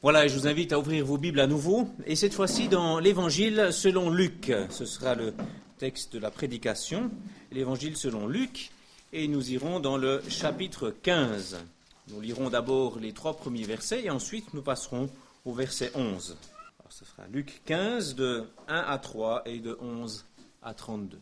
Voilà, et je vous invite à ouvrir vos Bibles à nouveau, et cette fois-ci dans l'Évangile selon Luc. Ce sera le texte de la prédication, l'Évangile selon Luc, et nous irons dans le chapitre 15. Nous lirons d'abord les 3 premiers versets, et ensuite nous passerons au verset 11. Alors, ce sera Luc 15, de 1 à 3 et de 11 à 32.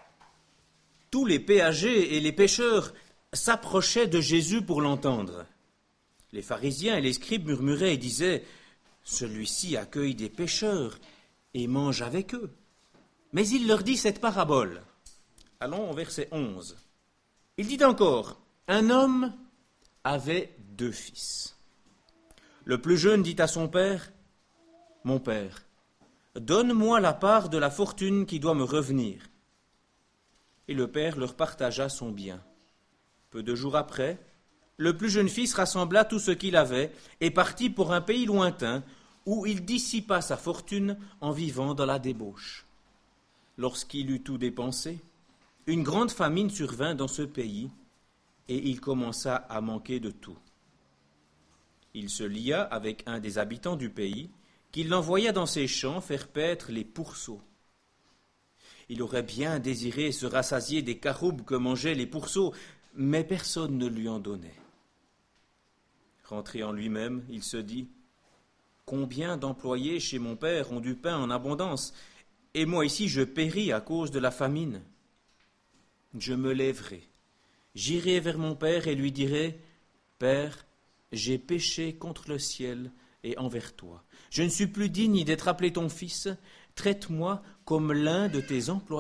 Tous les péagers et les pêcheurs s'approchaient de Jésus pour l'entendre. Les pharisiens et les scribes murmuraient et disaient « Celui-ci accueille des pécheurs et mange avec eux. » Mais il leur dit cette parabole. Allons au verset 11. Il dit encore « Un homme avait 2 fils. Le plus jeune dit à son père « Mon père, donne-moi la part de la fortune qui doit me revenir. » Et le père leur partagea son bien. Peu de jours après, le plus jeune fils rassembla tout ce qu'il avait et partit pour un pays lointain où il dissipa sa fortune en vivant dans la débauche. Lorsqu'il eut tout dépensé, une grande famine survint dans ce pays et il commença à manquer de tout. Il se lia avec un des habitants du pays qui l'envoya dans ses champs faire paître les pourceaux. Il aurait bien désiré se rassasier des caroubes que mangeaient les pourceaux, mais personne ne lui en donnait. Rentré en lui-même, il se dit « Combien d'employés chez mon père ont du pain en abondance, et moi ici je péris à cause de la famine. Je me lèverai, j'irai vers mon père et lui dirai « Père, j'ai péché contre le ciel et envers toi. Je ne suis plus digne d'être appelé ton fils, traite-moi comme l'un de tes employés. »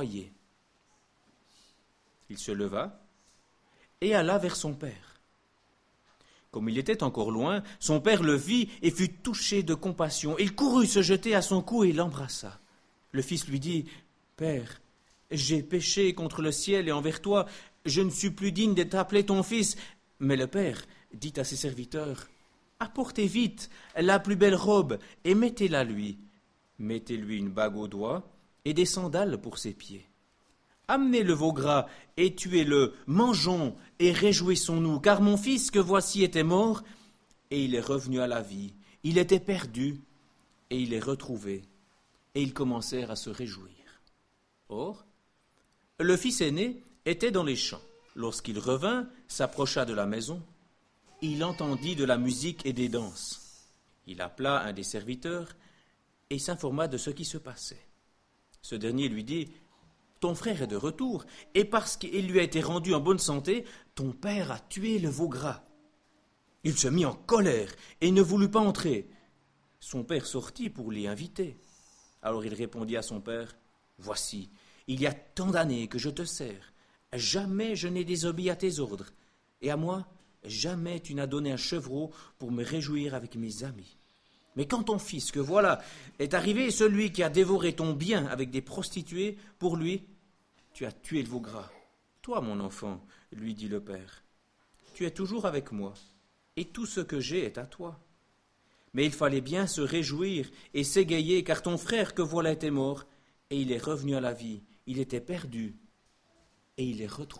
Il se leva et alla vers son père. Comme il était encore loin, son père le vit et fut touché de compassion. Il courut se jeter à son cou et l'embrassa. Le fils lui dit « Père, j'ai péché contre le ciel et envers toi. Je ne suis plus digne d'être appelé ton fils. » Mais le père dit à ses serviteurs « Apportez vite la plus belle robe et mettez-la lui. Mettez-lui une bague au doigt et des sandales pour ses pieds. Amenez le veau gras et tuez-le, mangeons et réjouissons-nous, car mon fils que voici était mort, et il est revenu à la vie. Il était perdu, et il est retrouvé. » Et ils commencèrent à se réjouir. Or, le fils aîné était dans les champs. Lorsqu'il revint, s'approcha de la maison, il entendit de la musique et des danses. Il appela un des serviteurs et s'informa de ce qui se passait. Ce dernier lui dit « Ton frère est de retour, et parce qu'il lui a été rendu en bonne santé, ton père a tué le veau gras. » Il se mit en colère et ne voulut pas entrer. Son père sortit pour l'y inviter. Alors il répondit à son père « Voici, il y a tant d'années que je te sers. Jamais je n'ai désobéi à tes ordres, et à moi, jamais tu n'as donné un chevreau pour me réjouir avec mes amis. Mais quand ton fils, que voilà, est arrivé, celui qui a dévoré ton bien avec des prostituées, pour lui, tu as tué le veau gras. Toi, mon enfant, lui dit le père, tu es toujours avec moi, et tout ce que j'ai est à toi. Mais il fallait bien se réjouir et s'égayer, car ton frère que voilà était mort, et il est revenu à la vie. Il était perdu, et il est retrouvé. »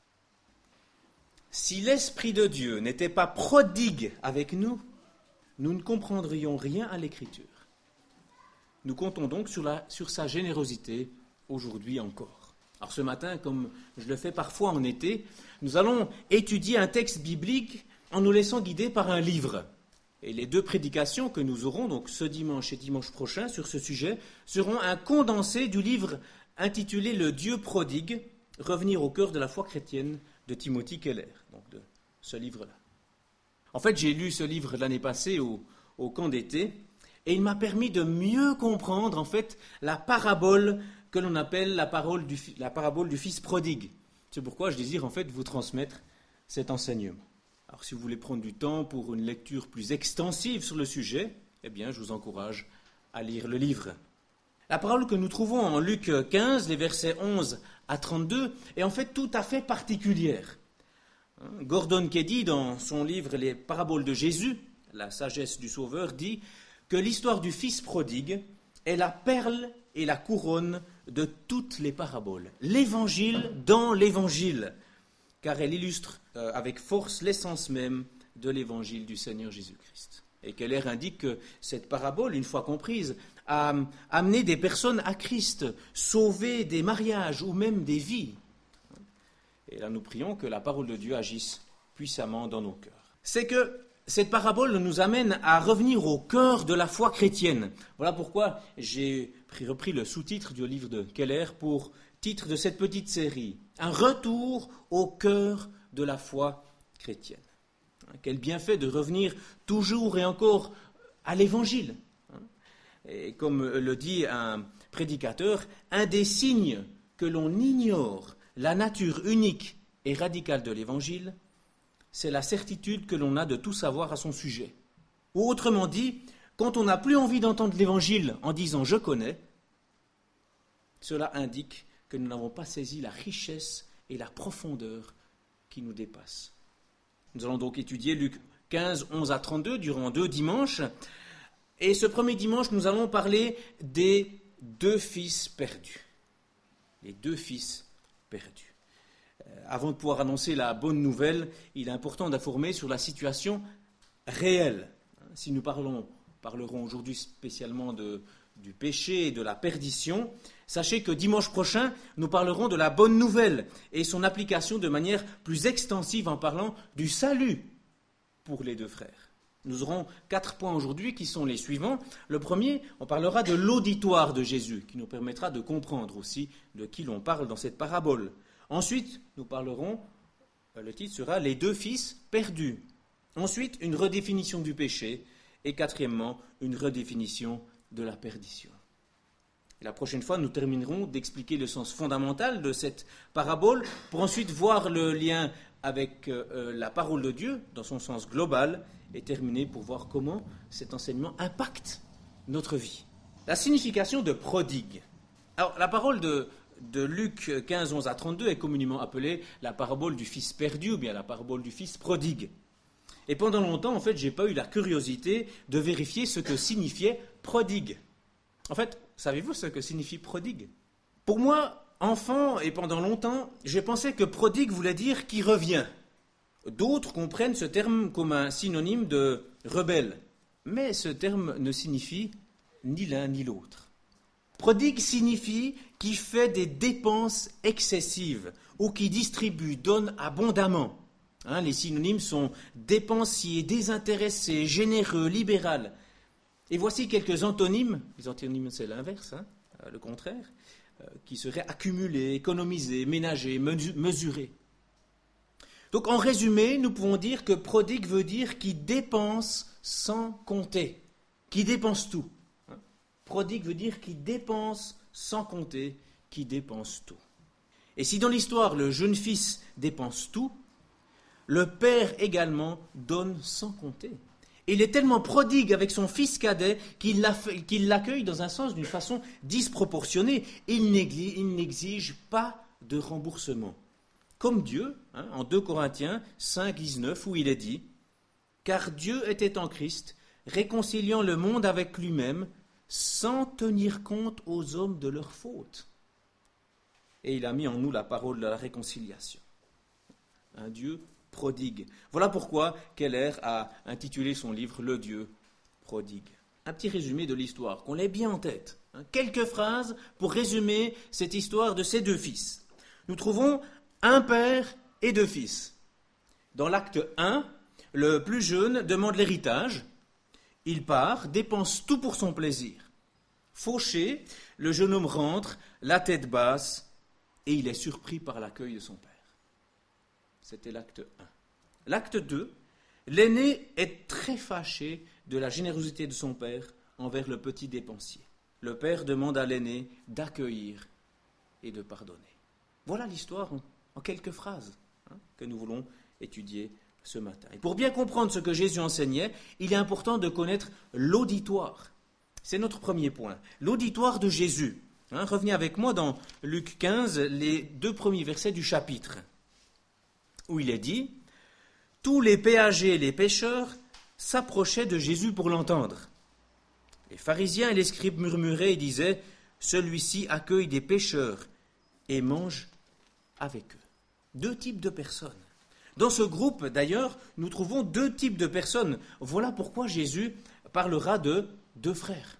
Si l'Esprit de Dieu n'était pas prodigue avec nous, nous ne comprendrions rien à l'Écriture. Nous comptons donc sur sa générosité aujourd'hui encore. Alors ce matin, comme je le fais parfois en été, nous allons étudier un texte biblique en nous laissant guider par un livre. Et les 2 prédications que nous aurons, donc ce dimanche et dimanche prochain, sur ce sujet, seront un condensé du livre intitulé « Le Dieu prodigue, revenir au cœur de la foi chrétienne » de Timothy Keller, donc de ce livre-là. En fait, j'ai lu ce livre l'année passée au camp d'été, et il m'a permis de mieux comprendre, en fait, la parabole que l'on appelle la parabole du fils prodigue. C'est pourquoi je désire, en fait, vous transmettre cet enseignement. Alors, si vous voulez prendre du temps pour une lecture plus extensive sur le sujet, eh bien, je vous encourage à lire le livre. La parole que nous trouvons en Luc 15, les versets 11 à 32, est en fait tout à fait particulière. Gordon Keddie, dans son livre « Les paraboles de Jésus », la sagesse du Sauveur, dit que l'histoire du fils prodigue est la perle et la couronne de toutes les paraboles. L'évangile dans l'évangile, car elle illustre avec force l'essence même de l'évangile du Seigneur Jésus-Christ. Et Keller indique que cette parabole, une fois comprise, a amené des personnes à Christ, sauvé des mariages ou même des vies. Et là, nous prions que la parole de Dieu agisse puissamment dans nos cœurs. C'est que cette parabole nous amène à revenir au cœur de la foi chrétienne. Voilà pourquoi j'ai repris le sous-titre du livre de Keller pour titre de cette petite série. Un retour au cœur de la foi chrétienne. Quel bienfait de revenir toujours et encore à l'Évangile. Et comme le dit un prédicateur, un des signes que l'on ignore la nature unique et radicale de l'Évangile, c'est la certitude que l'on a de tout savoir à son sujet. Ou autrement dit, quand on n'a plus envie d'entendre l'Évangile en disant « je connais », cela indique que nous n'avons pas saisi la richesse et la profondeur qui nous dépassent. Nous allons donc étudier Luc 15, 11 à 32 durant 2 dimanches. Et ce premier dimanche, nous allons parler des 2 fils perdus. Les 2 fils perdus. Avant de pouvoir annoncer la bonne nouvelle, il est important d'informer sur la situation réelle. Si nous parlerons aujourd'hui spécialement du péché et de la perdition, sachez que dimanche prochain, nous parlerons de la bonne nouvelle et son application de manière plus extensive en parlant du salut pour les 2 frères. Nous aurons 4 points aujourd'hui qui sont les suivants. Le premier, on parlera de l'auditoire de Jésus, qui nous permettra de comprendre aussi de qui l'on parle dans cette parabole. Ensuite, nous parlerons, le titre sera « Les 2 fils perdus ». Ensuite, une redéfinition du péché. Et quatrièmement, une redéfinition de la perdition. Et la prochaine fois, nous terminerons d'expliquer le sens fondamental de cette parabole pour ensuite voir le lien avec la parole de Dieu dans son sens global et terminer pour voir comment cet enseignement impacte notre vie. La signification de prodigue. Alors, la parole de Luc 15, 11 à 32 est communément appelée la parabole du fils perdu ou bien la parabole du fils prodigue. Et pendant longtemps, en fait, je n'ai pas eu la curiosité de vérifier ce que signifiait prodigue. En fait, savez-vous ce que signifie prodigue ? Pour moi, enfant et pendant longtemps, j'ai pensé que prodigue voulait dire qui revient. D'autres comprennent ce terme comme un synonyme de rebelle. Mais ce terme ne signifie ni l'un ni l'autre. Prodigue signifie qui fait des dépenses excessives ou qui distribue, donne abondamment. Les synonymes sont dépensier, désintéressé, généreux, libéral. Et voici quelques antonymes. Les antonymes, c'est l'inverse, le contraire, qui seraient accumulés, économisés, ménagés, mesurés. Donc, en résumé, nous pouvons dire que prodigue veut dire qui dépense sans compter, qui dépense tout. Prodigue veut dire qui dépense sans compter, qui dépense tout. Et si dans l'histoire, le jeune fils dépense tout, le père également donne sans compter. Et il est tellement prodigue avec son fils cadet qu'il l'accueille dans un sens d'une façon disproportionnée. Il n'exige pas de remboursement. Comme Dieu, en 2 Corinthiens 5, 19, où il est dit « Car Dieu était en Christ, réconciliant le monde avec lui-même, sans tenir compte aux hommes de leurs fautes. » Et il a mis en nous la parole de la réconciliation. Un Dieu prodigue. Voilà pourquoi Keller a intitulé son livre « Le Dieu prodigue ». Un petit résumé de l'histoire, qu'on l'ait bien en tête. Quelques phrases pour résumer cette histoire de ces 2 fils. Nous trouvons un père et 2 fils. Dans l'acte 1, le plus jeune demande l'héritage. Il part, dépense tout pour son plaisir. Fauché, le jeune homme rentre, la tête basse, et il est surpris par l'accueil de son père. C'était l'acte 1. L'acte 2, l'aîné est très fâché de la générosité de son père envers le petit dépensier. Le père demande à l'aîné d'accueillir et de pardonner. Voilà l'histoire en quelques phrases que nous voulons étudier ce matin. Et pour bien comprendre ce que Jésus enseignait, il est important de connaître l'auditoire. C'est notre premier point, l'auditoire de Jésus. Revenez avec moi dans Luc 15, les 2 premiers versets du chapitre, où il est dit « Tous les péagers et les pêcheurs s'approchaient de Jésus pour l'entendre. Les pharisiens et les scribes murmuraient et disaient « Celui-ci accueille des pécheurs et mange avec eux. » 2 types de personnes. Dans ce groupe, d'ailleurs, nous trouvons deux types de personnes. Voilà pourquoi Jésus parlera de deux frères.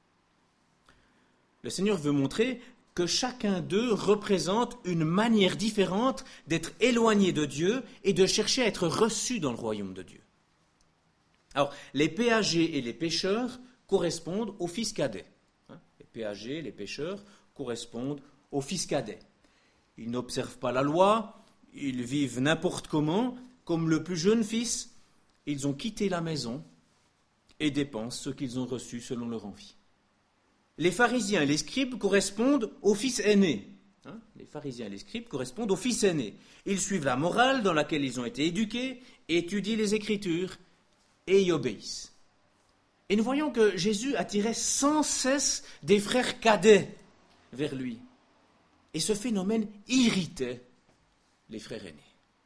Le Seigneur veut montrer que chacun d'eux représente une manière différente d'être éloigné de Dieu et de chercher à être reçu dans le royaume de Dieu. Alors, les péagers et les pécheurs correspondent aux fils cadets. Les péagers, les pécheurs correspondent aux fils cadets. Ils n'observent pas la loi, ils vivent n'importe comment, comme le plus jeune fils. Ils ont quitté la maison et dépensent ce qu'ils ont reçu selon leur envie. Les pharisiens et les scribes correspondent aux fils aînés. Les pharisiens et les scribes correspondent aux fils aînés. Ils suivent la morale dans laquelle ils ont été éduqués, étudient les Écritures et y obéissent. Et nous voyons que Jésus attirait sans cesse des frères cadets vers lui. Et ce phénomène irritait les frères aînés.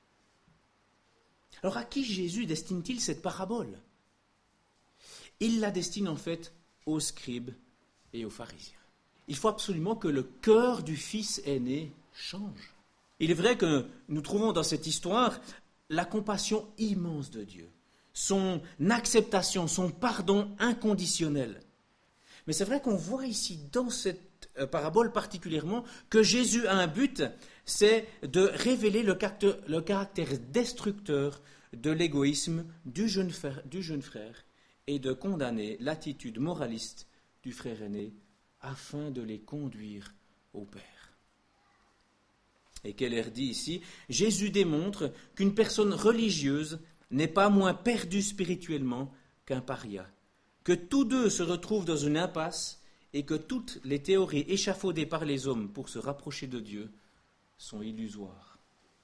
Alors à qui Jésus destine-t-il cette parabole? Il la destine en fait aux scribes et aux pharisiens. Il faut absolument que le cœur du fils aîné change. Il est vrai que nous trouvons dans cette histoire la compassion immense de Dieu, son acceptation, son pardon inconditionnel. Mais c'est vrai qu'on voit ici dans cette parabole particulièrement que Jésus a un but, c'est de révéler le caractère destructeur de l'égoïsme du jeune frère et de condamner l'attitude moraliste du frère aîné afin de les conduire au Père. Et Keller dit ici, Jésus démontre qu'une personne religieuse n'est pas moins perdue spirituellement qu'un paria, que tous deux se retrouvent dans une impasse et que toutes les théories échafaudées par les hommes pour se rapprocher de Dieu sont illusoires.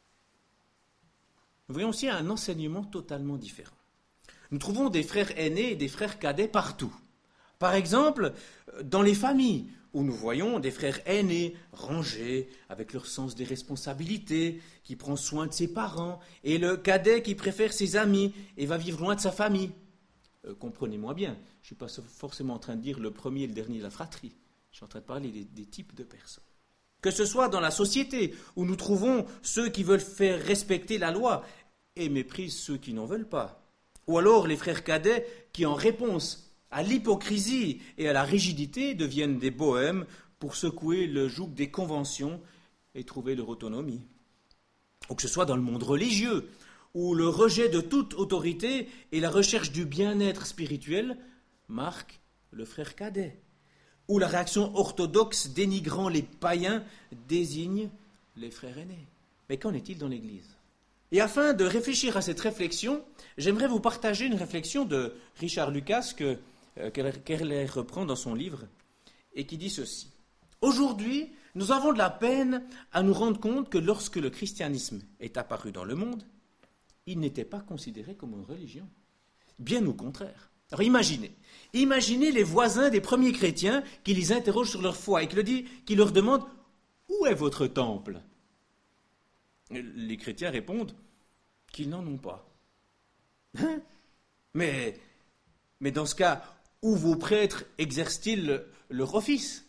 Nous voyons aussi un enseignement totalement différent. Nous trouvons des frères aînés et des frères cadets partout. Par exemple, dans les familles, où nous voyons des frères aînés, rangés, avec leur sens des responsabilités, qui prend soin de ses parents, et le cadet qui préfère ses amis et va vivre loin de sa famille. Comprenez-moi bien, je ne suis pas forcément en train de dire le premier et le dernier de la fratrie. Je suis en train de parler des types de personnes. Que ce soit dans la société, où nous trouvons ceux qui veulent faire respecter la loi et méprisent ceux qui n'en veulent pas. Ou alors les frères cadets qui, en réponse à l'hypocrisie et à la rigidité, deviennent des bohèmes pour secouer le joug des conventions et trouver leur autonomie. Ou que ce soit dans le monde religieux, où le rejet de toute autorité et la recherche du bien-être spirituel marquent le frère cadet. Où la réaction orthodoxe dénigrant les païens désigne les frères aînés. Mais qu'en est-il dans l'Église? Et afin de réfléchir à cette réflexion, j'aimerais vous partager une réflexion de Richard Lucas que Keller reprend dans son livre et qui dit ceci. Aujourd'hui, nous avons de la peine à nous rendre compte que lorsque le christianisme est apparu dans le monde, il n'était pas considéré comme une religion. Bien au contraire. Alors imaginez les voisins des premiers chrétiens qui les interrogent sur leur foi et qui leur demandent « Où est votre temple ?» Les chrétiens répondent qu'ils n'en ont pas. Hein? Mais dans ce cas, où vos prêtres exercent-ils leur office?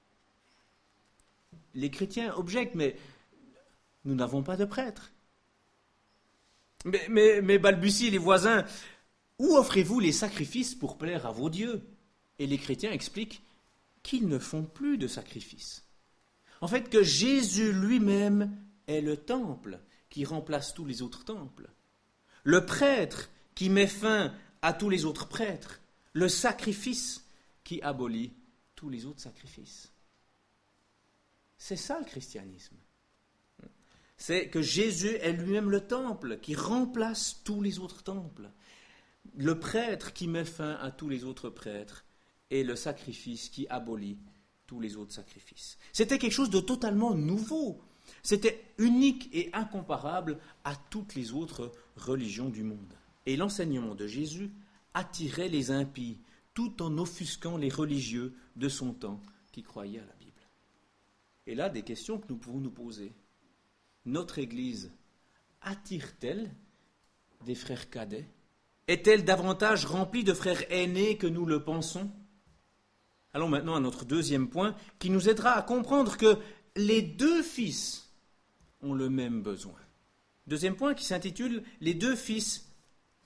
Les chrétiens objectent, mais nous n'avons pas de prêtres. Mais balbutient les voisins, où offrez-vous les sacrifices pour plaire à vos dieux? Et les chrétiens expliquent qu'ils ne font plus de sacrifices. En fait, que Jésus lui-même est le temple qui remplace tous les autres temples. Le prêtre qui met fin à tous les autres prêtres. Le sacrifice qui abolit tous les autres sacrifices. C'est ça le christianisme. C'est que Jésus est lui-même le temple qui remplace tous les autres temples. Le prêtre qui met fin à tous les autres prêtres et le sacrifice qui abolit tous les autres sacrifices. C'était quelque chose de totalement nouveau. C'était unique et incomparable à toutes les autres religions du monde. Et l'enseignement de Jésus attirait les impies, tout en offusquant les religieux de son temps qui croyaient à la Bible. Et là, des questions que nous pouvons nous poser. Notre Église attire-t-elle des frères cadets? Est-elle davantage remplie de frères aînés que nous le pensons? Allons maintenant à notre deuxième point, qui nous aidera à comprendre que les deux fils ont le même besoin. Deuxième point qui s'intitule « Les deux fils perdus ».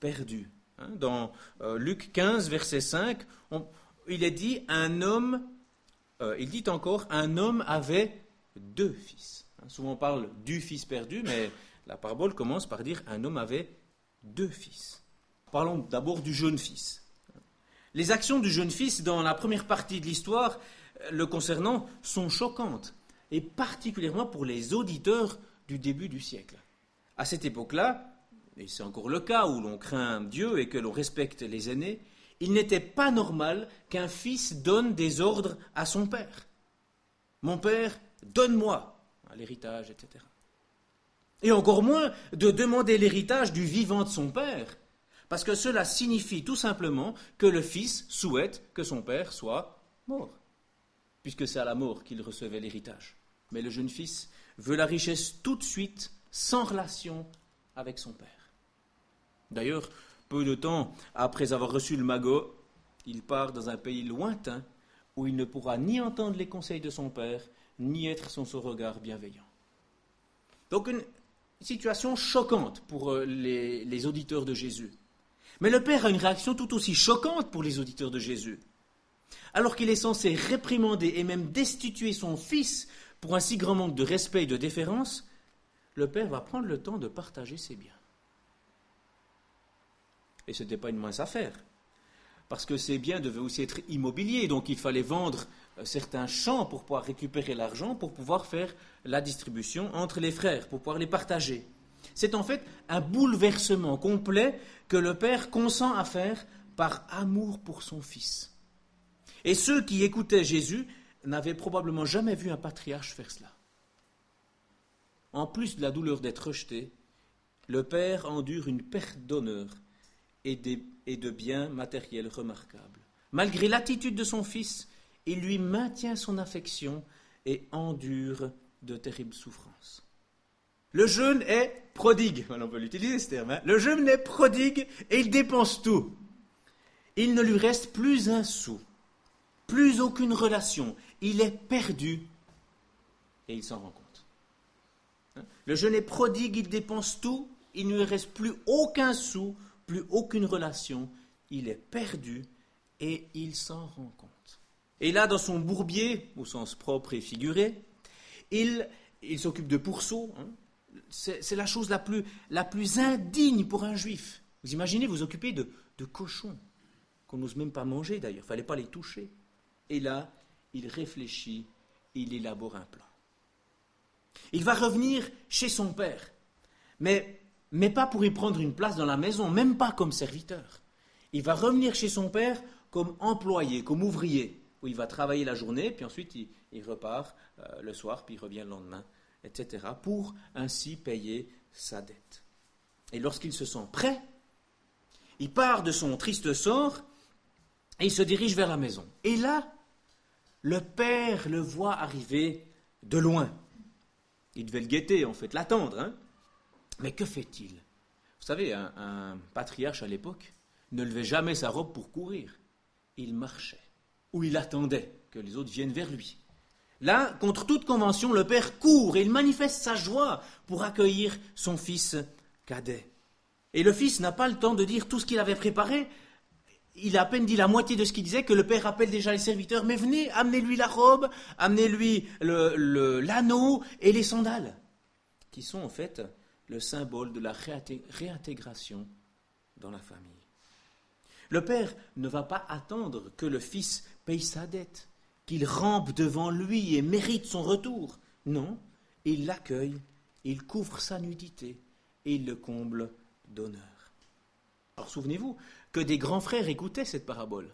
Dans Luc 15, verset 5, il est dit il dit encore « Un homme avait deux fils ». Souvent on parle du fils perdu, mais la parabole commence par dire « Un homme avait deux fils ». Parlons d'abord du jeune fils. Les actions du jeune fils dans la première partie de l'histoire le concernant sont choquantes, et particulièrement pour les auditeurs du début du siècle. À cette époque-là, et c'est encore le cas où l'on craint Dieu et que l'on respecte les aînés, il n'était pas normal qu'un fils donne des ordres à son père. « Mon père, donne-moi l'héritage, etc. » Et encore moins de demander l'héritage du vivant de son père, parce que cela signifie tout simplement que le fils souhaite que son père soit mort, puisque c'est à la mort qu'il recevait l'héritage. Mais le jeune fils veut la richesse tout de suite, sans relation avec son père. D'ailleurs, peu de temps après avoir reçu le magot, il part dans un pays lointain où il ne pourra ni entendre les conseils de son père, ni être son regard bienveillant. Donc une situation choquante pour les auditeurs de Jésus. Mais le père a une réaction tout aussi choquante pour les auditeurs de Jésus. Alors qu'il est censé réprimander et même destituer son fils pour un si grand manque de respect et de déférence, le père va prendre le temps de partager ses biens. Et ce n'était pas une mince affaire, parce que ces biens devaient aussi être immobiliers, donc il fallait vendre certains champs pour pouvoir récupérer l'argent, pour pouvoir faire la distribution entre les frères, pour pouvoir les partager. C'est en fait un bouleversement complet que le père consent à faire par amour pour son fils. Et ceux qui écoutaient Jésus n'avaient probablement jamais vu un patriarche faire cela. En plus de la douleur d'être rejeté, le père endure une perte d'honneur et de biens matériels remarquables. Malgré l'attitude de son fils, il lui maintient son affection et endure de terribles souffrances. Le jeune est prodigue, on peut l'utiliser ce terme, le jeune est prodigue et il dépense tout. Il ne lui reste plus un sou, plus aucune relation, il est perdu et il s'en rend compte. Le jeune est prodigue, il dépense tout, il ne lui reste plus aucun sou, plus aucune relation, il est perdu et il s'en rend compte. Et là, dans son bourbier, au sens propre et figuré, il s'occupe de pourceaux. C'est la chose la plus indigne pour un juif. Vous imaginez, vous occupez de cochons, qu'on n'ose même pas manger d'ailleurs, il ne fallait pas les toucher. Et là, il réfléchit, il élabore un plan. Il va revenir chez son père, mais pas pour y prendre une place dans la maison, même pas comme serviteur. Il va revenir chez son père comme employé, comme ouvrier, où il va travailler la journée, puis ensuite il repart le soir, puis il revient le lendemain, etc., pour ainsi payer sa dette. Et lorsqu'il se sent prêt, il part de son triste sort et il se dirige vers la maison. Et là, le père le voit arriver de loin. Il devait le guetter, en fait, l'attendre. Mais que fait-il ? Vous savez, un patriarche à l'époque ne levait jamais sa robe pour courir. Il marchait, ou il attendait que les autres viennent vers lui. Là, contre toute convention, le père court et il manifeste sa joie pour accueillir son fils cadet. Et le fils n'a pas le temps de dire tout ce qu'il avait préparé. Il a à peine dit la moitié de ce qu'il disait que le père appelle déjà les serviteurs. Mais venez, amenez-lui la robe, amenez-lui l'anneau et les sandales, qui sont en fait le symbole de la réintégration dans la famille. Le père ne va pas attendre que le fils paye sa dette, qu'il rampe devant lui et mérite son retour. Non, il l'accueille, il couvre sa nudité et il le comble d'honneur. Alors souvenez-vous que des grands frères écoutaient cette parabole.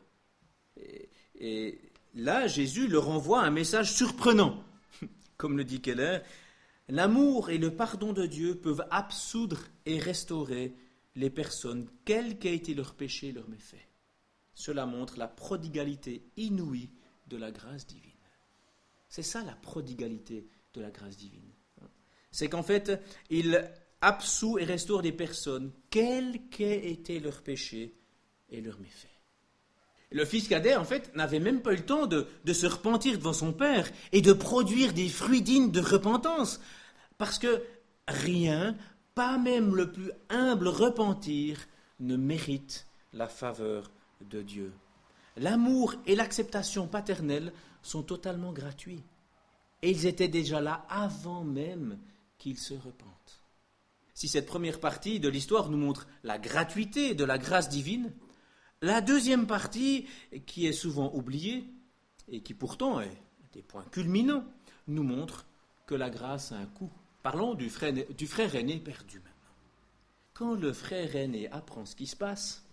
Et là, Jésus leur envoie un message surprenant. Comme le dit Keller, l'amour et le pardon de Dieu peuvent absoudre et restaurer les personnes, quel qu'ait été leur péché et leur méfait. Cela montre la prodigalité inouïe de la grâce divine. C'est ça la prodigalité de la grâce divine. C'est qu'en fait, il absout et restaure des personnes, quel qu'ait été leur péché et leur méfait. Le fils cadet, en fait, n'avait même pas eu le temps de se repentir devant son père et de produire des fruits dignes de repentance, parce que rien Pas même le plus humble repentir ne mérite la faveur de Dieu. L'amour et l'acceptation paternelle sont totalement gratuits. Et ils étaient déjà là avant même qu'ils se repentent. Si cette première partie de l'histoire nous montre la gratuité de la grâce divine, la deuxième partie, qui est souvent oubliée, et qui pourtant est des points culminants, nous montre que la grâce a un coût. Parlons du frère aîné perdu maintenant. Quand le frère aîné apprend ce qui se passe,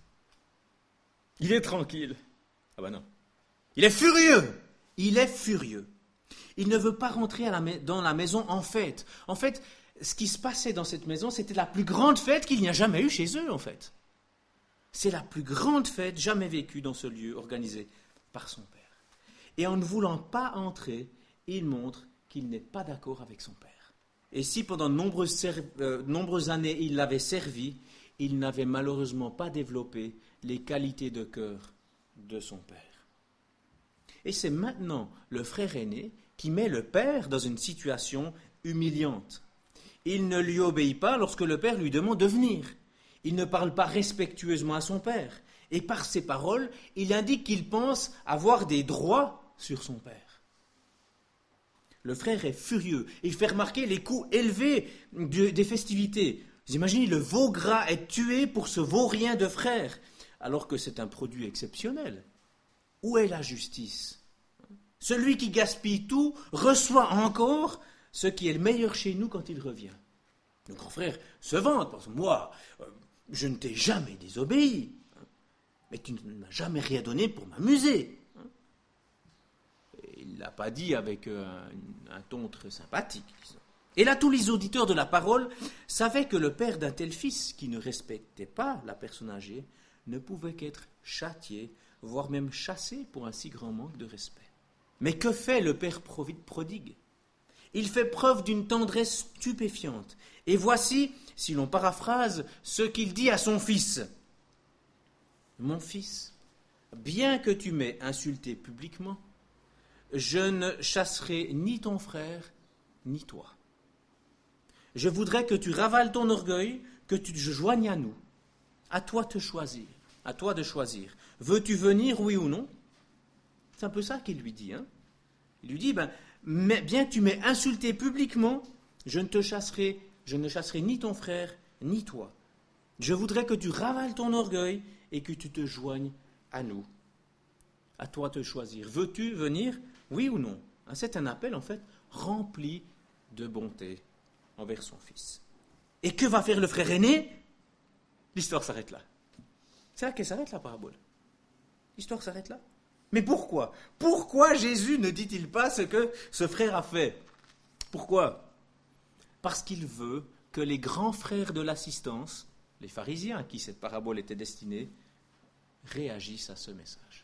il est tranquille. Ah ben non. Il est furieux. Il est furieux. Il ne veut pas rentrer dans la maison en fête. En fait, ce qui se passait dans cette maison, c'était la plus grande fête qu'il n'y a jamais eu chez eux, en fait. C'est la plus grande fête jamais vécue dans ce lieu organisé par son père. Et en ne voulant pas entrer, il montre qu'il n'est pas d'accord avec son père. Et si pendant de nombreuses années il l'avait servi, il n'avait malheureusement pas développé les qualités de cœur de son père. Et c'est maintenant le frère aîné qui met le père dans une situation humiliante. Il ne lui obéit pas lorsque le père lui demande de venir. Il ne parle pas respectueusement à son père. Et par ses paroles, il indique qu'il pense avoir des droits sur son père. Le frère est furieux. Il fait remarquer les coûts élevés des festivités. Vous imaginez, le veau gras est tué pour ce vaurien de frère, alors que c'est un produit exceptionnel. Où est la justice? Celui qui gaspille tout reçoit encore ce qui est le meilleur chez nous quand il revient. Le grand frère se vante, parce que moi, je ne t'ai jamais désobéi, mais tu ne m'as jamais rien donné pour m'amuser. Il ne l'a pas dit avec un ton très sympathique, disons. Et là, tous les auditeurs de la parole savaient que le père d'un tel fils, qui ne respectait pas la personne âgée, ne pouvait qu'être châtié, voire même chassé pour un si grand manque de respect. Mais que fait le père prodigue? Il fait preuve d'une tendresse stupéfiante. Et voici, si l'on paraphrase, ce qu'il dit à son fils. « Mon fils, bien que tu m'aies insulté publiquement, je ne chasserai ni ton frère, ni toi. Je voudrais que tu ravales ton orgueil, que tu te joignes à nous. À toi de choisir. À toi de choisir. Veux-tu venir, oui ou non ?» C'est un peu ça qu'il lui dit. Il lui dit, mais bien que tu m'aies insulté publiquement, je ne chasserai ni ton frère, ni toi. Je voudrais que tu ravales ton orgueil et que tu te joignes à nous. À toi de choisir. Veux-tu venir, oui ou non? C'est un appel, en fait, rempli de bonté envers son fils. Et que va faire le frère aîné? L'histoire s'arrête là. C'est là qu'elle s'arrête, la parabole. L'histoire s'arrête là. Mais pourquoi? Pourquoi Jésus ne dit-il pas ce que ce frère a fait? Pourquoi? Parce qu'il veut que les grands frères de l'assistance, les pharisiens à qui cette parabole était destinée, réagissent à ce message.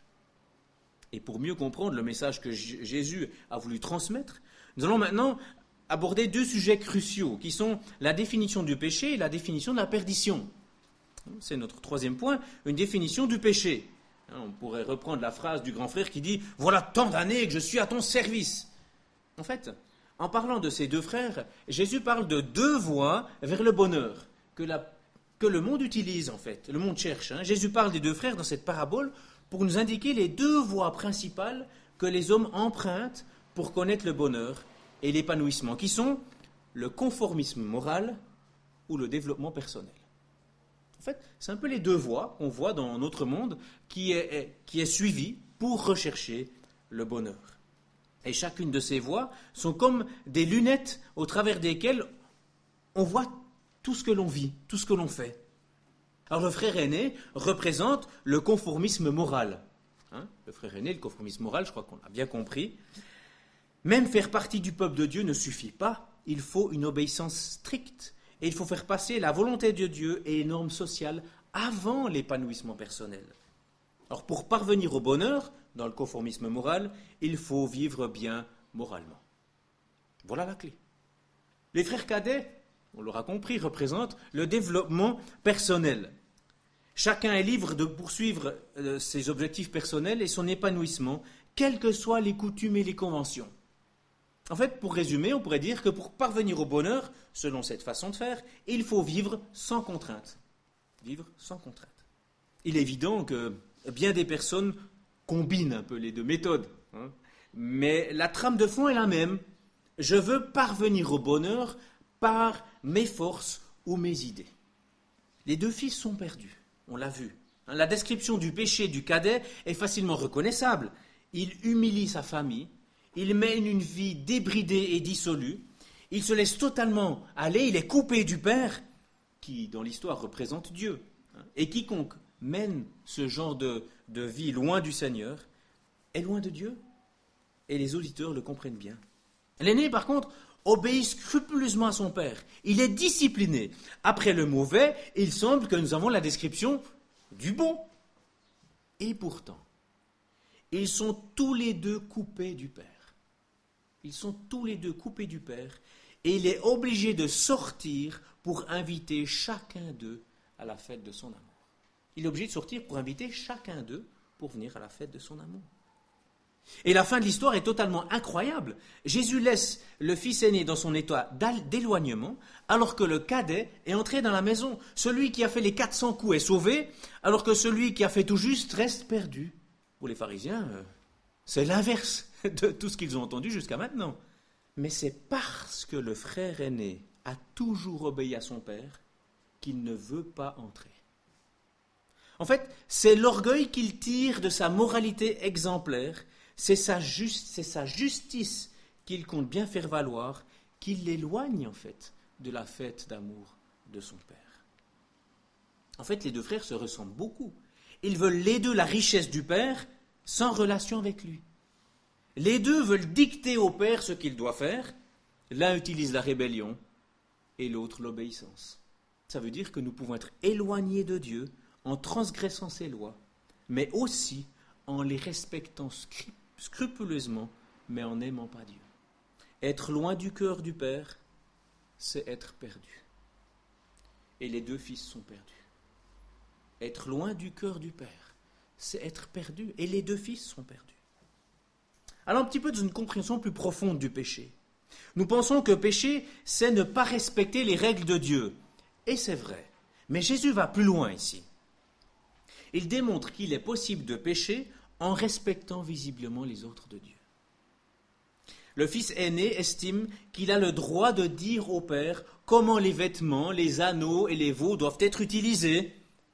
Et pour mieux comprendre le message que Jésus a voulu transmettre, nous allons maintenant aborder deux sujets cruciaux, qui sont la définition du péché et la définition de la perdition. C'est notre troisième point, une définition du péché. On pourrait reprendre la phrase du grand frère qui dit « Voilà tant d'années que je suis à ton service ». En fait, en parlant de ces deux frères, Jésus parle de deux voies vers le bonheur que le monde utilise en fait, le monde cherche. Jésus parle des deux frères dans cette parabole pour nous indiquer les deux voies principales que les hommes empruntent pour connaître le bonheur et l'épanouissement, qui sont le conformisme moral ou le développement personnel. En fait, c'est un peu les deux voies qu'on voit dans notre monde qui est suivie pour rechercher le bonheur. Et chacune de ces voies sont comme des lunettes au travers desquelles on voit tout ce que l'on vit, tout ce que l'on fait. Alors le frère aîné représente le conformisme moral. Le frère aîné, le conformisme moral, je crois qu'on l'a bien compris. Même faire partie du peuple de Dieu ne suffit pas. Il faut une obéissance stricte. Et il faut faire passer la volonté de Dieu et les normes sociales avant l'épanouissement personnel. Alors pour parvenir au bonheur, dans le conformisme moral, il faut vivre bien moralement. Voilà la clé. Les frères cadets, on l'aura compris, représentent le développement personnel. Chacun est libre de poursuivre ses objectifs personnels et son épanouissement, quelles que soient les coutumes et les conventions. En fait, pour résumer, on pourrait dire que pour parvenir au bonheur, selon cette façon de faire, il faut vivre sans contrainte. Vivre sans contrainte. Il est évident que bien des personnes combinent un peu les deux méthodes, hein. Mais la trame de fond est la même. Je veux parvenir au bonheur par mes forces ou mes idées. Les deux fils sont perdus, on l'a vu. La description du péché du cadet est facilement reconnaissable. Il humilie sa famille, il mène une vie débridée et dissolue, il se laisse totalement aller, il est coupé du Père, qui dans l'histoire représente Dieu. Et quiconque mène ce genre de vie loin du Seigneur est loin de Dieu. Et les auditeurs le comprennent bien. L'aîné, par contre, obéit scrupuleusement à son père. Il est discipliné. Après le mauvais, il semble que nous avons la description du bon. Et pourtant, ils sont tous les deux coupés du Père. Ils sont tous les deux coupés du Père. Et il est obligé de sortir pour inviter chacun d'eux à la fête de son amour. Il est obligé de sortir pour inviter chacun d'eux pour venir à la fête de son amour. Et la fin de l'histoire est totalement incroyable. Jésus laisse le fils aîné dans son état d'éloignement, alors que le cadet est entré dans la maison. Celui qui a fait les 400 coups est sauvé, alors que celui qui a fait tout juste reste perdu. Pour les pharisiens, c'est l'inverse de tout ce qu'ils ont entendu jusqu'à maintenant. Mais c'est parce que le frère aîné a toujours obéi à son père qu'il ne veut pas entrer. En fait, c'est l'orgueil qu'il tire de sa moralité exemplaire. C'est sa justice qu'il compte bien faire valoir, qui l'éloigne en fait de la fête d'amour de son père. En fait, les deux frères se ressemblent beaucoup. Ils veulent les deux la richesse du père sans relation avec lui. Les deux veulent dicter au père ce qu'il doit faire. L'un utilise la rébellion et l'autre l'obéissance. Ça veut dire que nous pouvons être éloignés de Dieu en transgressant ses lois, mais aussi en les respectant scrupuleusement, mais en n'aimant pas Dieu. Être loin du cœur du Père, c'est être perdu. Et les deux fils sont perdus. Être loin du cœur du Père, c'est être perdu. Et les deux fils sont perdus. Alors un petit peu dans une compréhension plus profonde du péché. Nous pensons que péché, c'est ne pas respecter les règles de Dieu. Et c'est vrai. Mais Jésus va plus loin ici. Il démontre qu'il est possible de pécher en respectant visiblement les ordres de Dieu. Le fils aîné estime qu'il a le droit de dire au père comment les vêtements, les anneaux et les veaux doivent être utilisés.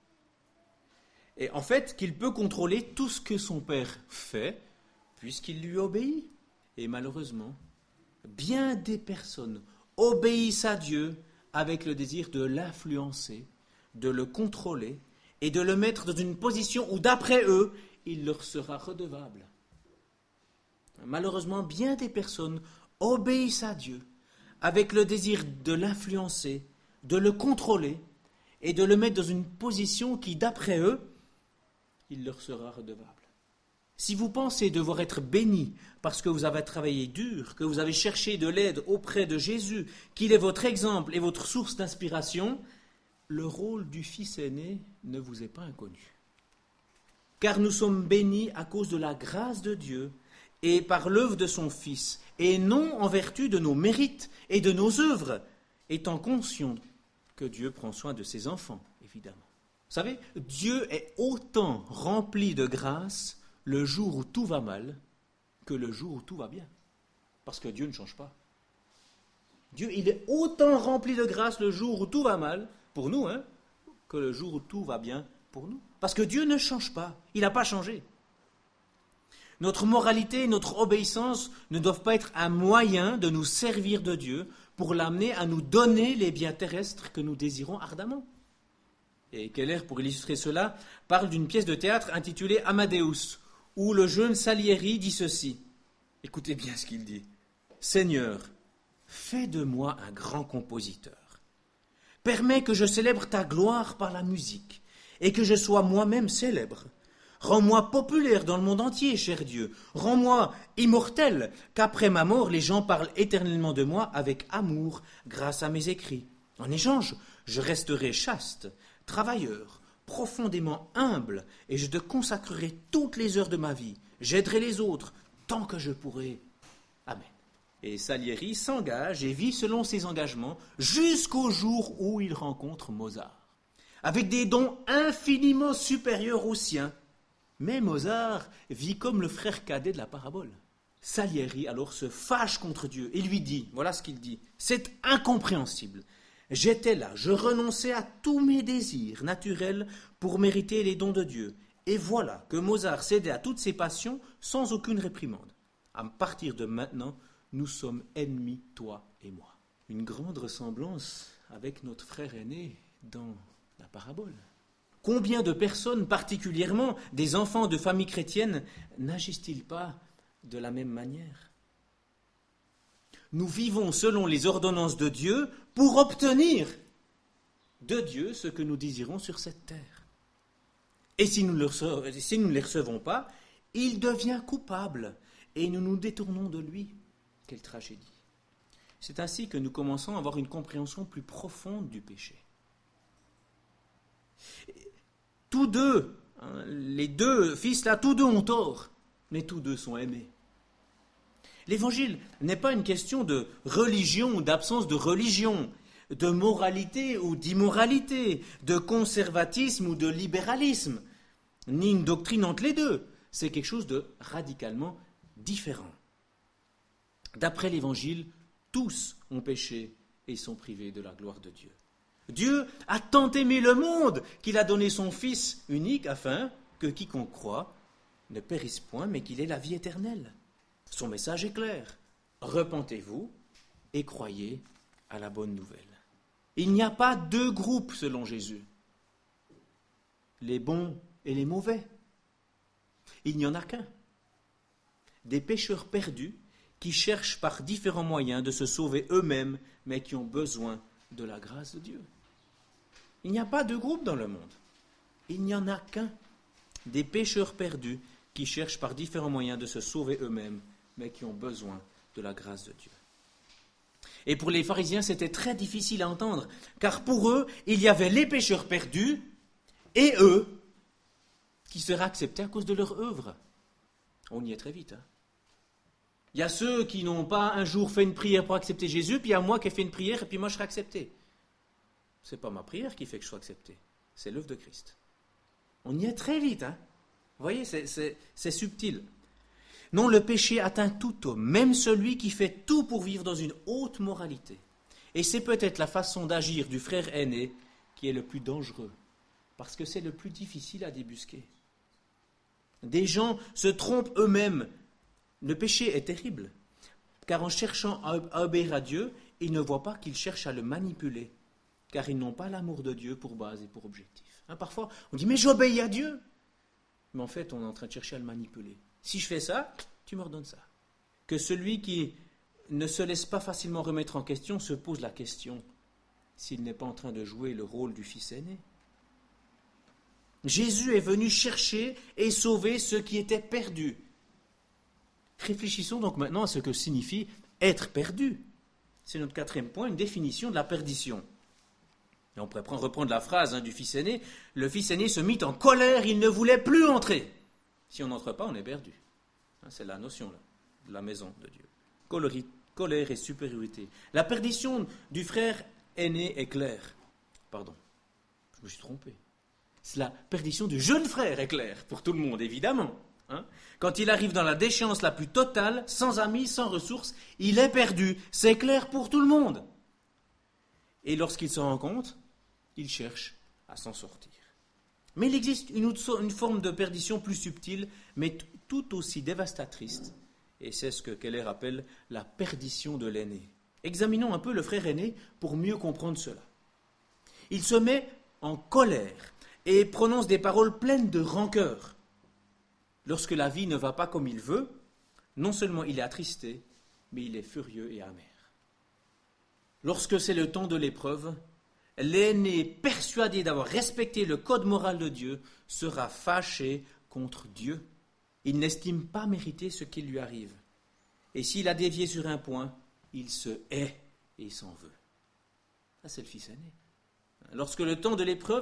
Et en fait, qu'il peut contrôler tout ce que son père fait, puisqu'il lui obéit. Et malheureusement, bien des personnes obéissent à Dieu avec le désir de l'influencer, de le contrôler et de le mettre dans une position où, d'après eux, il leur sera redevable. Malheureusement, bien des personnes obéissent à Dieu avec le désir de l'influencer, de le contrôler et de le mettre dans une position qui, d'après eux, il leur sera redevable. Si vous pensez devoir être béni parce que vous avez travaillé dur, que vous avez cherché de l'aide auprès de Jésus, qu'il est votre exemple et votre source d'inspiration, le rôle du fils aîné ne vous est pas inconnu. Car nous sommes bénis à cause de la grâce de Dieu et par l'œuvre de son Fils, et non en vertu de nos mérites et de nos œuvres, étant conscients que Dieu prend soin de ses enfants, évidemment. Vous savez, Dieu est autant rempli de grâce le jour où tout va mal que le jour où tout va bien. Parce que Dieu ne change pas. Dieu, il est autant rempli de grâce le jour où tout va mal, pour nous, que le jour où tout va bien pour nous. Parce que Dieu ne change pas. Il n'a pas changé. Notre moralité et notre obéissance ne doivent pas être un moyen de nous servir de Dieu pour l'amener à nous donner les biens terrestres que nous désirons ardemment. Et Keller, pour illustrer cela, parle d'une pièce de théâtre intitulée Amadeus, où le jeune Salieri dit ceci. Écoutez bien ce qu'il dit. « Seigneur, fais de moi un grand compositeur. Permets que je célèbre ta gloire par la musique et que je sois moi-même célèbre. Rends-moi populaire dans le monde entier, cher Dieu. Rends-moi immortel, qu'après ma mort, les gens parlent éternellement de moi avec amour grâce à mes écrits. En échange, je resterai chaste, travailleur, profondément humble, et je te consacrerai toutes les heures de ma vie. J'aiderai les autres tant que je pourrai. Amen. » Et Salieri s'engage et vit selon ses engagements jusqu'au jour où il rencontre Mozart, avec des dons infiniment supérieurs aux siens. Mais Mozart vit comme le frère cadet de la parabole. Salieri alors se fâche contre Dieu et lui dit, voilà ce qu'il dit, « C'est incompréhensible. J'étais là, je renonçais à tous mes désirs naturels pour mériter les dons de Dieu. Et voilà que Mozart cédait à toutes ses passions sans aucune réprimande. À partir de maintenant, nous sommes ennemis, toi et moi. » Une grande ressemblance avec notre frère aîné dans la parabole. Combien de personnes, particulièrement des enfants de familles chrétiennes, n'agissent-ils pas de la même manière? Nous vivons selon les ordonnances de Dieu pour obtenir de Dieu ce que nous désirons sur cette terre. Et si nous ne les recevons pas, il devient coupable et nous nous détournons de lui. Quelle tragédie. C'est ainsi que nous commençons à avoir une compréhension plus profonde du péché. Tous deux, les deux fils là, tous deux ont tort, mais tous deux sont aimés. L'évangile n'est pas une question de religion ou d'absence de religion, de moralité ou d'immoralité, de conservatisme ou de libéralisme, ni une doctrine entre les deux. C'est quelque chose de radicalement différent. D'après l'Évangile, tous ont péché et sont privés de la gloire de Dieu. Dieu a tant aimé le monde qu'il a donné son Fils unique afin que quiconque croit ne périsse point, mais qu'il ait la vie éternelle. Son message est clair. Repentez-vous et croyez à la bonne nouvelle. Il n'y a pas deux groupes selon Jésus. Les bons et les mauvais. Il n'y en a qu'un. Des pécheurs perdus qui cherchent par différents moyens de se sauver eux-mêmes, mais qui ont besoin de la grâce de Dieu. Il n'y a pas de groupe dans le monde. Il n'y en a qu'un. Des pécheurs perdus qui cherchent par différents moyens de se sauver eux-mêmes, mais qui ont besoin de la grâce de Dieu. Et pour les pharisiens, c'était très difficile à entendre, car pour eux, il y avait les pécheurs perdus et eux qui seraient acceptés à cause de leur œuvre. On y est très vite. Il y a ceux qui n'ont pas un jour fait une prière pour accepter Jésus, puis il y a moi qui ai fait une prière, et puis moi je serai accepté. Ce n'est pas ma prière qui fait que je sois accepté, c'est l'œuvre de Christ. On y est très vite. Vous voyez, c'est subtil. Non, le péché atteint tout homme, même celui qui fait tout pour vivre dans une haute moralité. Et c'est peut-être la façon d'agir du frère aîné qui est le plus dangereux, parce que c'est le plus difficile à débusquer. Des gens se trompent eux-mêmes. Le péché est terrible, car en cherchant à obéir à Dieu, ils ne voient pas qu'ils cherchent à le manipuler, car ils n'ont pas l'amour de Dieu pour base et pour objectif. Parfois, on dit « mais j'obéis à Dieu !» Mais en fait, on est en train de chercher à le manipuler. Si je fais ça, tu me redonnes ça. Que celui qui ne se laisse pas facilement remettre en question se pose la question s'il n'est pas en train de jouer le rôle du fils aîné. Jésus est venu chercher et sauver ceux qui étaient perdus. Réfléchissons donc maintenant à ce que signifie être perdu. C'est notre quatrième point, une définition de la perdition. Et on pourrait reprendre la phrase du fils aîné. Le fils aîné se mit en colère, il ne voulait plus entrer. Si on n'entre pas, on est perdu. C'est la notion là, de la maison de Dieu. Colère et supériorité. La perdition du frère aîné est claire. Pardon, je me suis trompé. C'est la perdition du jeune frère est claire, pour tout le monde, évidemment. Quand il arrive dans la déchéance la plus totale, sans amis, sans ressources, il est perdu. C'est clair pour tout le monde. Et lorsqu'il se rend compte, il cherche à s'en sortir. Mais il existe une forme de perdition plus subtile, mais tout aussi dévastatrice. Et c'est ce que Keller appelle la perdition de l'aîné. Examinons un peu le frère aîné pour mieux comprendre cela. Il se met en colère et prononce des paroles pleines de rancœur. Lorsque la vie ne va pas comme il veut, non seulement il est attristé, mais il est furieux et amer. Lorsque c'est le temps de l'épreuve, l'aîné persuadé d'avoir respecté le code moral de Dieu sera fâché contre Dieu. Il n'estime pas mériter ce qui lui arrive. Et s'il a dévié sur un point, il se hait et il s'en veut. Ça, c'est le fils aîné. Lorsque c'est le temps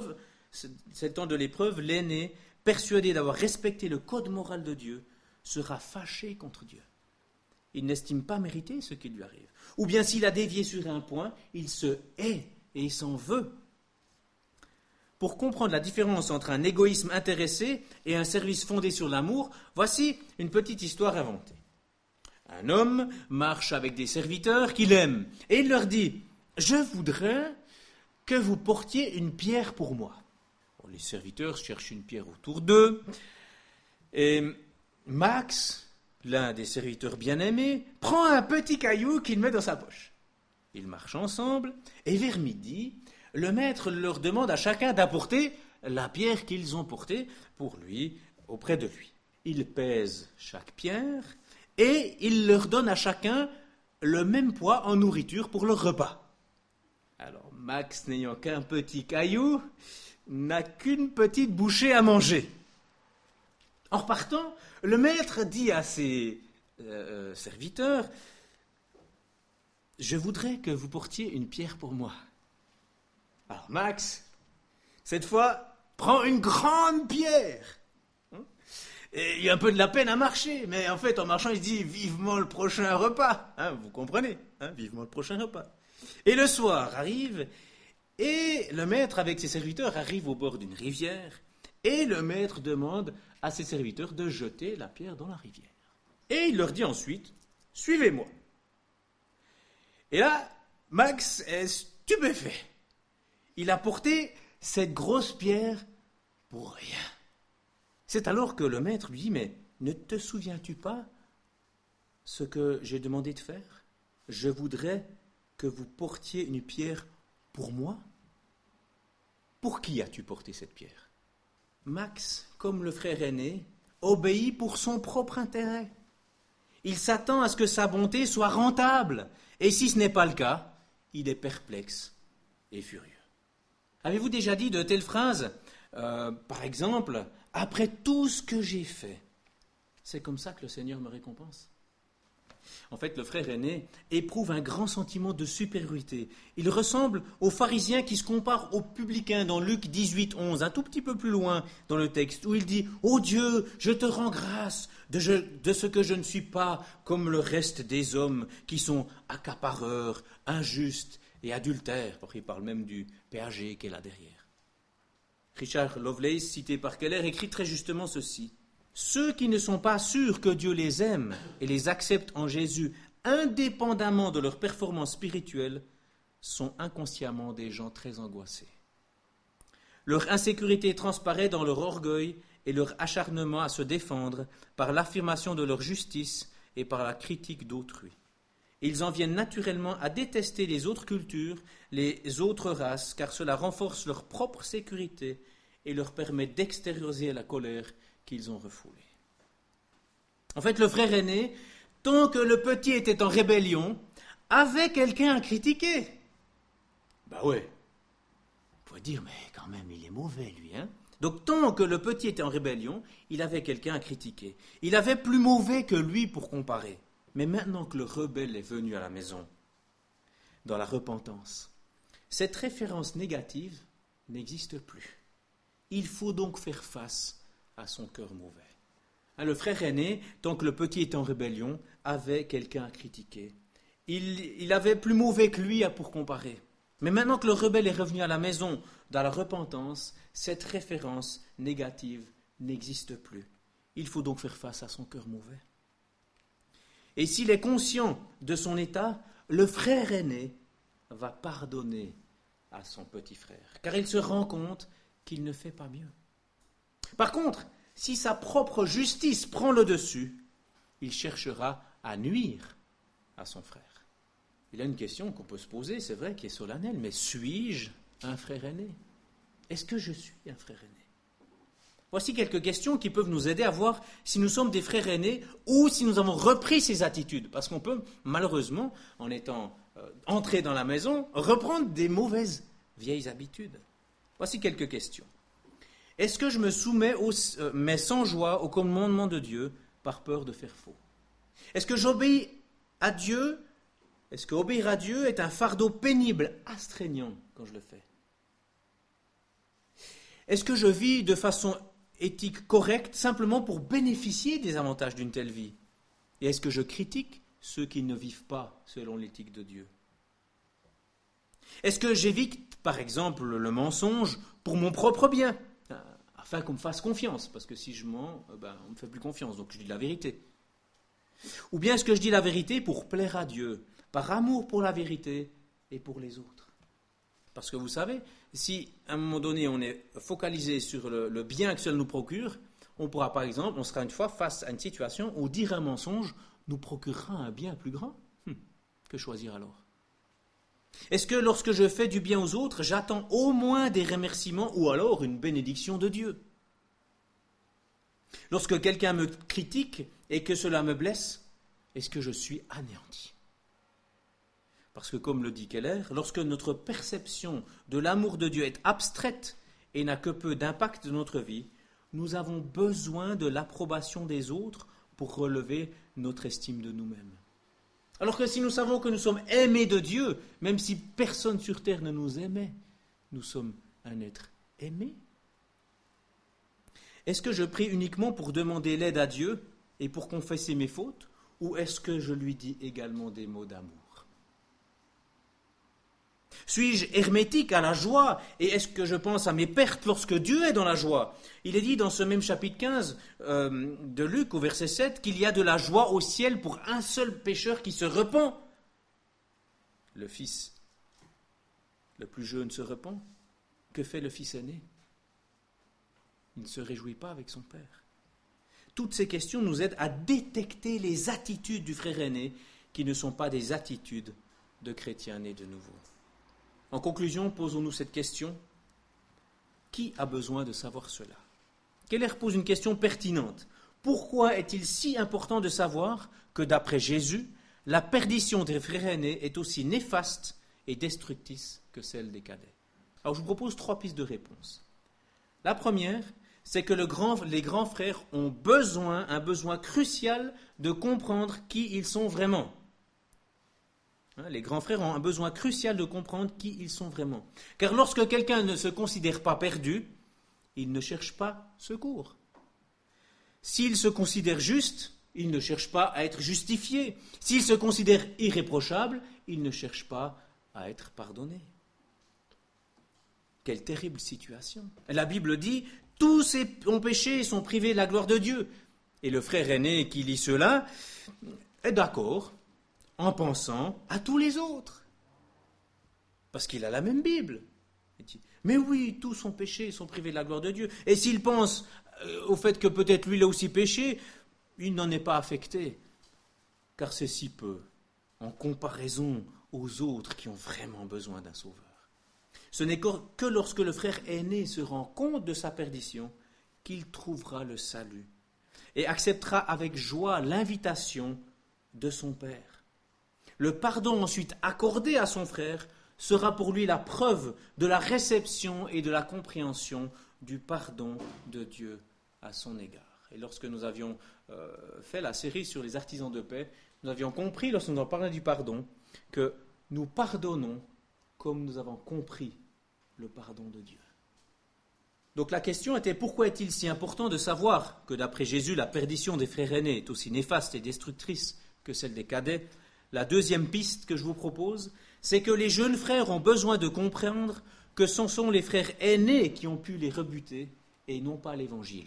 de l'épreuve, l'aîné, persuadé d'avoir respecté le code moral de Dieu, sera fâché contre Dieu. il n'estime pas mériter ce qui lui arrive. Ou bien s'il a dévié sur un point, il se hait et il s'en veut. Pour comprendre la différence entre un égoïsme intéressé et un service fondé sur l'amour, voici une petite histoire inventée. Un homme marche avec des serviteurs qu'il aime et il leur dit « Je voudrais que vous portiez une pierre pour moi. » Les serviteurs cherchent une pierre autour d'eux et Max, l'un des serviteurs bien-aimés, prend un petit caillou qu'il met dans sa poche. Ils marchent ensemble et vers midi, le maître leur demande à chacun d'apporter la pierre qu'ils ont portée pour lui, auprès de lui. Il pèse chaque pierre et il leur donne à chacun le même poids en nourriture pour leur repas. Alors Max, n'ayant qu'un petit caillou, n'a qu'une petite bouchée à manger. En repartant, le maître dit à ses serviteurs « Je voudrais que vous portiez une pierre pour moi. » Alors Max, cette fois, prend une grande pierre. Et il a un peu de la peine à marcher, mais en fait, en marchant, il se dit « Vivement le prochain repas !» Vous comprenez, vivement le prochain repas. Et le soir arrive, et le maître, avec ses serviteurs, arrive au bord d'une rivière, et le maître demande à ses serviteurs de jeter la pierre dans la rivière. Et il leur dit ensuite « Suivez-moi ». Et là, Max est stupéfait. Il a porté cette grosse pierre pour rien. C'est alors que le maître lui dit « Mais ne te souviens-tu pas ce que j'ai demandé de faire ? Je voudrais que vous portiez une pierre pour moi. Pour qui as-tu porté cette pierre ?» Max, comme le frère aîné, obéit pour son propre intérêt. Il s'attend à ce que sa bonté soit rentable. Et si ce n'est pas le cas, il est perplexe et furieux. Avez-vous déjà dit de telles phrases ? Par exemple, « Après tout ce que j'ai fait, c'est comme ça que le Seigneur me récompense ?» En fait, le frère aîné éprouve un grand sentiment de supériorité. Il ressemble aux pharisiens qui se comparent aux publicains dans Luc 18, 11, un tout petit peu plus loin dans le texte, où il dit « Ô Dieu, je te rends grâce de ce que je ne suis pas comme le reste des hommes qui sont accapareurs, injustes et adultères. » Il parle même du péager qui est là derrière. Richard Lovelace, cité par Keller, écrit très justement ceci. Ceux qui ne sont pas sûrs que Dieu les aime et les accepte en Jésus, indépendamment de leur performance spirituelle, sont inconsciemment des gens très angoissés. Leur insécurité transparaît dans leur orgueil et leur acharnement à se défendre par l'affirmation de leur justice et par la critique d'autrui. Ils en viennent naturellement à détester les autres cultures, les autres races, car cela renforce leur propre sécurité et leur permet d'extérioriser la colère qu'ils ont refoulée. En fait, le frère aîné, tant que le petit était en rébellion, avait quelqu'un à critiquer. Ouais, on pourrait dire, mais quand même, il est mauvais, lui, Donc, tant que le petit était en rébellion, il avait quelqu'un à critiquer. Il avait plus mauvais que lui pour comparer. Mais maintenant que le rebelle est venu à la maison, dans la repentance, cette référence négative n'existe plus. Il faut donc faire face à son cœur mauvais. Le frère aîné, tant que le petit était en rébellion, avait quelqu'un à critiquer. Il avait plus mauvais que lui pour comparer. Mais maintenant que le rebelle est revenu à la maison, dans la repentance, cette référence négative n'existe plus. Il faut donc faire face à son cœur mauvais. Et s'il est conscient de son état, le frère aîné va pardonner à son petit frère, car il se rend compte qu'il ne fait pas mieux. Par contre, si sa propre justice prend le dessus, il cherchera à nuire à son frère. Il y a une question qu'on peut se poser, c'est vrai, qui est solennelle, mais suis-je un frère aîné ? Est-ce que je suis un frère aîné ? Voici quelques questions qui peuvent nous aider à voir si nous sommes des frères aînés ou si nous avons repris ces attitudes. Parce qu'on peut, malheureusement, en étant entré dans la maison, reprendre des mauvaises vieilles habitudes. Voici quelques questions. Est-ce que je me soumets, mais sans joie, au commandement de Dieu par peur de faire faux ? Est-ce que j'obéis à Dieu ? Est-ce qu'obéir à Dieu est un fardeau pénible, astreignant quand je le fais ? Est-ce que je vis de façon éthique correcte simplement pour bénéficier des avantages d'une telle vie ? Et est-ce que je critique ceux qui ne vivent pas selon l'éthique de Dieu? Est-ce que j'évite, par exemple, le mensonge pour mon propre bien, afin qu'on me fasse confiance? Parce que si je mens, on ne me fait plus confiance, donc je dis la vérité. Ou bien est-ce que je dis la vérité pour plaire à Dieu, par amour pour la vérité et pour les autres? Parce que vous savez, si à un moment donné on est focalisé sur le bien que cela nous procure, on pourra par exemple, on sera une fois face à une situation où dire un mensonge nous procurera un bien plus grand. Que choisir alors? Est-ce que lorsque je fais du bien aux autres, j'attends au moins des remerciements ou alors une bénédiction de Dieu? Lorsque quelqu'un me critique et que cela me blesse, est-ce que je suis anéanti? Parce que comme le dit Keller, lorsque notre perception de l'amour de Dieu est abstraite et n'a que peu d'impact dans notre vie, nous avons besoin de l'approbation des autres pour relever notre estime de nous-mêmes. Alors que si nous savons que nous sommes aimés de Dieu, même si personne sur terre ne nous aimait, nous sommes un être aimé. Est-ce que je prie uniquement pour demander l'aide à Dieu et pour confesser mes fautes, ou est-ce que je lui dis également des mots d'amour? Suis-je hermétique à la joie et est-ce que je pense à mes pertes lorsque Dieu est dans la joie? Il est dit dans ce même chapitre 15 de Luc au verset 7 qu'il y a de la joie au ciel pour un seul pécheur qui se repent. Le fils le plus jeune se repent. Que fait le fils aîné? Il ne se réjouit pas avec son père. Toutes ces questions nous aident à détecter les attitudes du frère aîné qui ne sont pas des attitudes de chrétiens nés de nouveau. En conclusion, posons-nous cette question. Qui a besoin de savoir cela? Keller pose une question pertinente. Pourquoi est-il si important de savoir que, d'après Jésus, la perdition des frères aînés est aussi néfaste et destructrice que celle des cadets? Alors je vous propose 3 pistes de réponse. La première, c'est que les grands frères ont un besoin crucial de comprendre qui ils sont vraiment. Les grands frères ont un besoin crucial de comprendre qui ils sont vraiment. Car lorsque quelqu'un ne se considère pas perdu, il ne cherche pas secours. S'il se considère juste, il ne cherche pas à être justifié. S'il se considère irréprochable, il ne cherche pas à être pardonné. Quelle terrible situation. La Bible dit « Tous ont péché et sont privés de la gloire de Dieu ». Et le frère aîné qui lit cela est d'accord en pensant à tous les autres. Parce qu'il a la même Bible. Il dit, mais oui, tous ont péché et sont privés de la gloire de Dieu. Et s'il pense au fait que peut-être lui il a aussi péché, il n'en est pas affecté. Car c'est si peu en comparaison aux autres qui ont vraiment besoin d'un sauveur. Ce n'est que lorsque le frère aîné se rend compte de sa perdition qu'il trouvera le salut et acceptera avec joie l'invitation de son père. Le pardon ensuite accordé à son frère sera pour lui la preuve de la réception et de la compréhension du pardon de Dieu à son égard. Et lorsque nous avions fait la série sur les artisans de paix, nous avions compris, lorsque nous en parlions du pardon, que nous pardonnons comme nous avons compris le pardon de Dieu. Donc la question était, pourquoi est-il si important de savoir que d'après Jésus, la perdition des frères aînés est aussi néfaste et destructrice que celle des cadets? La deuxième piste que je vous propose, c'est que les jeunes frères ont besoin de comprendre que ce sont les frères aînés qui ont pu les rebuter et non pas l'Évangile.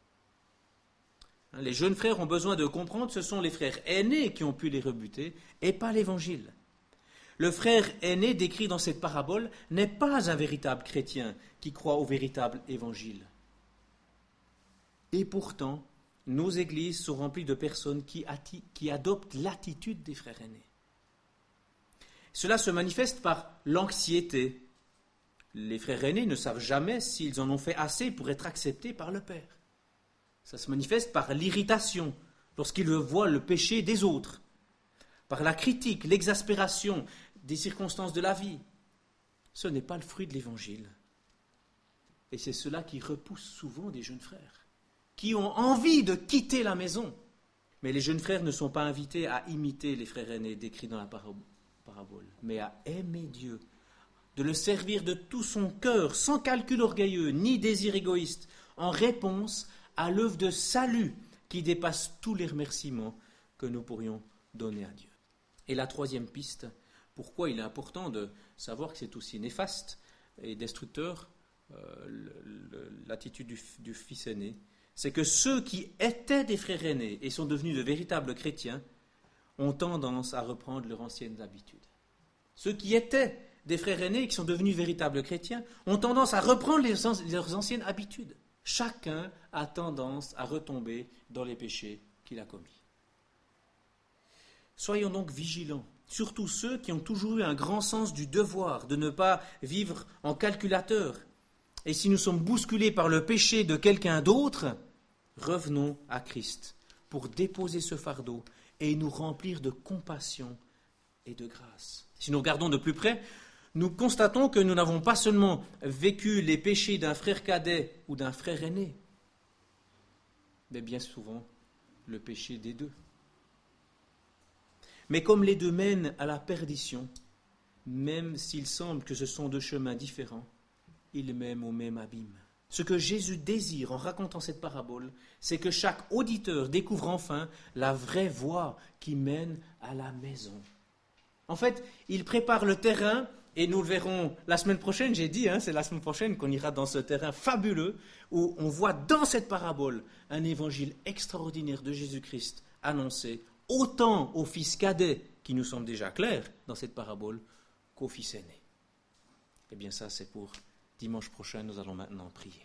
Les jeunes frères ont besoin de comprendre que ce sont les frères aînés qui ont pu les rebuter et pas l'Évangile. Le frère aîné décrit dans cette parabole n'est pas un véritable chrétien qui croit au véritable Évangile. Et pourtant, nos églises sont remplies de personnes qui adoptent l'attitude des frères aînés. Cela se manifeste par l'anxiété. Les frères aînés ne savent jamais s'ils en ont fait assez pour être acceptés par le Père. Ça se manifeste par l'irritation, lorsqu'ils voient le péché des autres, par la critique, l'exaspération des circonstances de la vie. Ce n'est pas le fruit de l'Évangile. Et c'est cela qui repousse souvent des jeunes frères, qui ont envie de quitter la maison. Mais les jeunes frères ne sont pas invités à imiter les frères aînés décrits dans la parabole, mais à aimer Dieu, de le servir de tout son cœur, sans calcul orgueilleux, ni désir égoïste, en réponse à l'œuvre de salut qui dépasse tous les remerciements que nous pourrions donné à Dieu. Et la troisième piste, pourquoi il est important de savoir que c'est aussi néfaste et destructeur, l'attitude du fils aîné, c'est que ceux qui étaient des frères aînés et sont devenus de véritables chrétiens ont tendance à reprendre leurs anciennes habitudes. Ceux qui étaient des frères aînés et qui sont devenus véritables chrétiens ont tendance à reprendre leurs anciennes habitudes. Chacun a tendance à retomber dans les péchés qu'il a commis. Soyons donc vigilants, surtout ceux qui ont toujours eu un grand sens du devoir, de ne pas vivre en calculateur. Et si nous sommes bousculés par le péché de quelqu'un d'autre, revenons à Christ pour déposer ce fardeau et nous remplir de compassion et de grâce. Si nous regardons de plus près, nous constatons que nous n'avons pas seulement vécu les péchés d'un frère cadet ou d'un frère aîné, mais bien souvent le péché des deux. Mais comme les deux mènent à la perdition, même s'il semble que ce sont deux chemins différents, ils mènent au même abîme. Ce que Jésus désire en racontant cette parabole, c'est que chaque auditeur découvre enfin la vraie voie qui mène à la maison. En fait, il prépare le terrain, et nous le verrons la semaine prochaine, j'ai dit, c'est la semaine prochaine qu'on ira dans ce terrain fabuleux, où on voit dans cette parabole un évangile extraordinaire de Jésus-Christ annoncé autant au fils cadet, qui nous semble déjà clair dans cette parabole, qu'au fils aîné. Eh bien ça, c'est pour dimanche prochain, nous allons maintenant prier.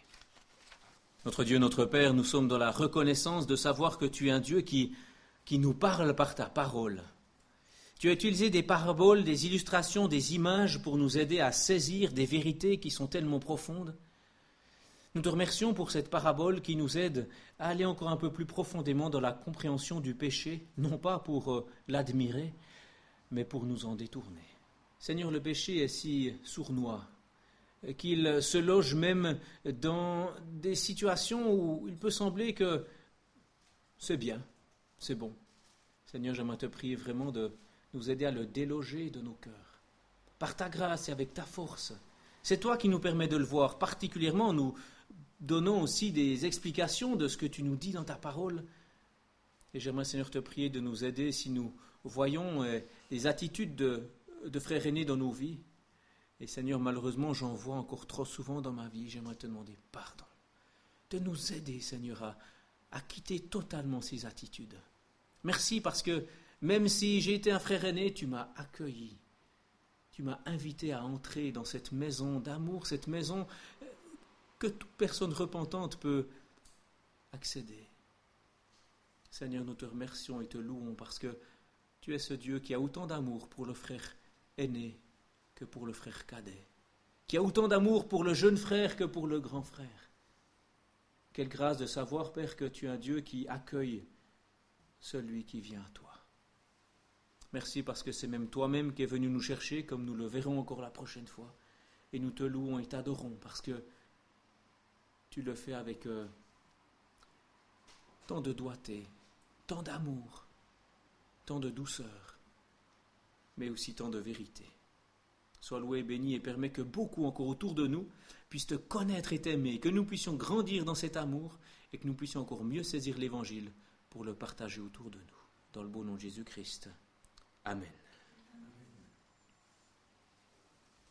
Notre Dieu, notre Père, nous sommes dans la reconnaissance de savoir que tu es un Dieu qui nous parle par ta parole. Tu as utilisé des paraboles, des illustrations, des images pour nous aider à saisir des vérités qui sont tellement profondes. Nous te remercions pour cette parabole qui nous aide à aller encore un peu plus profondément dans la compréhension du péché, non pas pour l'admirer, mais pour nous en détourner. Seigneur, le péché est si sournois qu'il se loge même dans des situations où il peut sembler que c'est bien, c'est bon. Seigneur, j'aimerais te prier vraiment de nous aider à le déloger de nos cœurs. Par ta grâce et avec ta force. C'est toi qui nous permets de le voir. Particulièrement, nous donnons aussi des explications de ce que tu nous dis dans ta parole. Et j'aimerais, Seigneur, te prier de nous aider si nous voyons des attitudes de frères aînés dans nos vies. Et Seigneur, malheureusement, j'en vois encore trop souvent dans ma vie. J'aimerais te demander pardon. De nous aider, Seigneur, à quitter totalement ces attitudes. Merci parce que même si j'ai été un frère aîné, tu m'as accueilli. Tu m'as invité à entrer dans cette maison d'amour, cette maison que toute personne repentante peut accéder. Seigneur, nous te remercions et te louons parce que tu es ce Dieu qui a autant d'amour pour le frère aîné que pour le frère cadet, qui a autant d'amour pour le jeune frère que pour le grand frère. Quelle grâce de savoir, Père, que tu es un Dieu qui accueille celui qui vient à toi. Merci parce que c'est même toi-même qui es venu nous chercher, comme nous le verrons encore la prochaine fois. Et nous te louons et t'adorons parce que tu le fais avec tant de doigté, tant d'amour, tant de douceur, mais aussi tant de vérité. Sois loué, béni et permets que beaucoup encore autour de nous puissent te connaître et t'aimer, que nous puissions grandir dans cet amour et que nous puissions encore mieux saisir l'Évangile pour le partager autour de nous. Dans le beau nom de Jésus-Christ. Amen.